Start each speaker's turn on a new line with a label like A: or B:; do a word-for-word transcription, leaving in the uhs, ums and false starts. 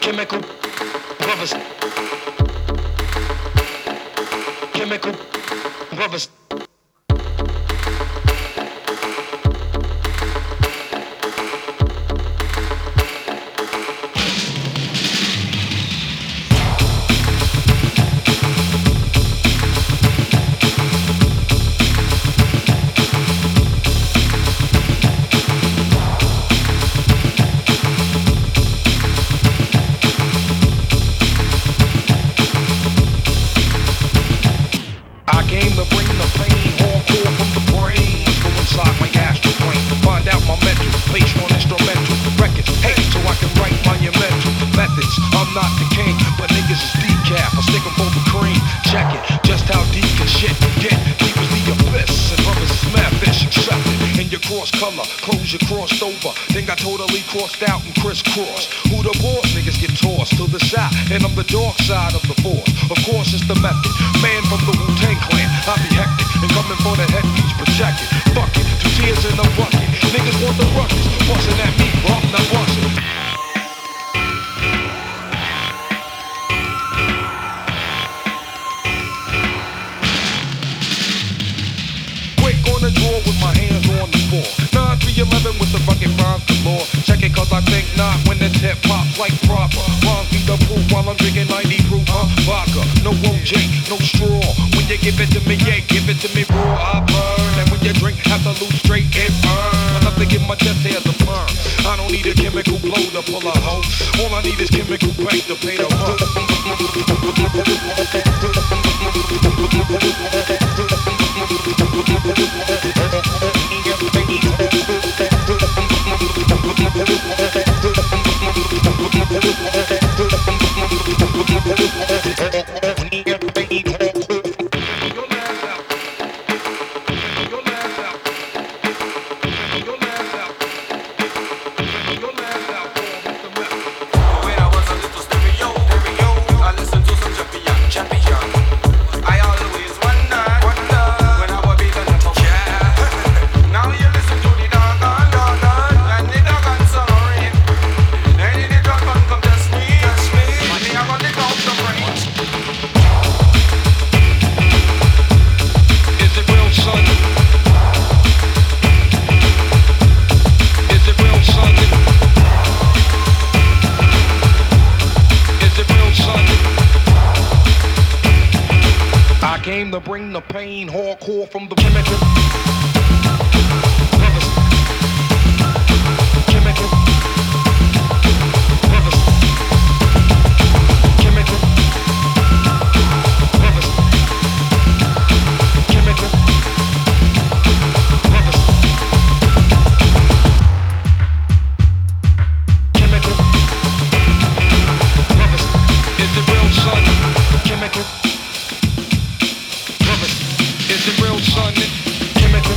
A: Chemical brothers. Chemical brothers. I came to bring the pain, hardcore from the brain. Let's go inside my astral plane, find out my mental, based on instrumental records. Hey, so I can write monumental methods. I'm not the king, but niggas is decaf. I stick 'em for the cream. Check it, just how deep can shit get? Deep as the abyss, and brothers is mad fish accepted. In your cross color, clothes you crossed over, then got totally crossed out and crisscrossed. Who the boss? Niggas get tossed to the side, and I'm the dark side of the force. Of course, it's the method. Man from the Wu-Tang Clan, I be hectic and coming for the headpiece, protect it. Fuck it, two tears in a bucket. Niggas want the ruckus, bustin' at me, but I'm not bustin'. Quick on the draw with my hands on the floor. nine three eleven with the fucking rhymes galore. Check it cause I think not when the tip pops like proper. Rhymes be the proof while I'm drinking ninety proof, huh? Vodka, no O J, no straw. When you give it to me, yeah, give it to me raw, I burn. And when you drink, have to lose straight and burn. Enough to give my chest hair the burn. I don't need a chemical blow to pull a hoe. All I need is chemical bank to pay the hoe. Came to bring the pain, hardcore from the primitive. Brothers. Chemical. Brothers. Chemical. Brothers. Chemical. Brothers. Chemical. Brothers. Is it real, son? Chemical. Is it real, son? Chemical.